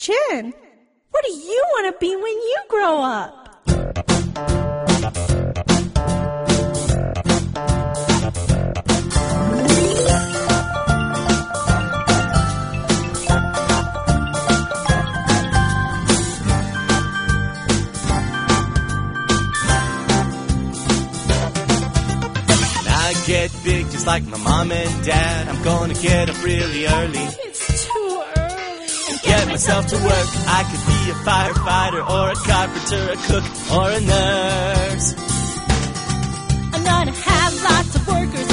Jen, what do you want to be when you grow up? Get big just like my mom and dad. I'm gonna get up really early. It's too early. And get myself to work. I could be a firefighter or a carpenter, a cook or a nurse. I'm gonna have lots of workers